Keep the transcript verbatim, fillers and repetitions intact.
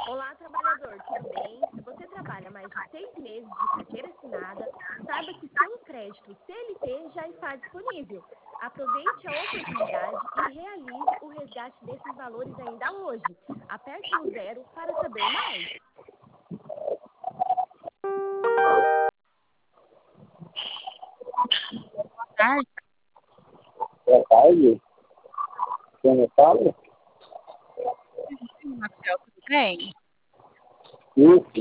Olá, trabalhador, tudo bem? Se você trabalha mais de seis meses de carteira assinada, saiba que seu crédito C L T já está disponível. Aproveite a oportunidade e realize o resgate desses valores ainda hoje. Aperte o zero para saber mais. Boa tarde. Boa tarde. Quem me fala? Oi, Rafael, tudo bem? Isso.